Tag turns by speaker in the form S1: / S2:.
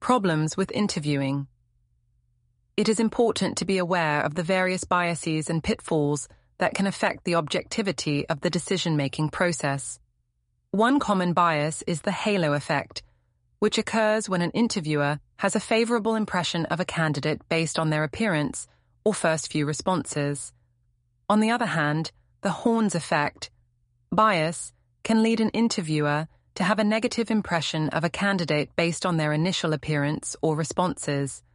S1: Problems with interviewing. It is important to be aware of the various biases and pitfalls that can affect the objectivity of the decision-making process. One common bias is the halo effect, which occurs when an interviewer has a favorable impression of a candidate based on their appearance or first few responses. On the other hand, the Horns effect, bias, can lead an interviewer to have a negative impression of a candidate based on their initial appearance or responses.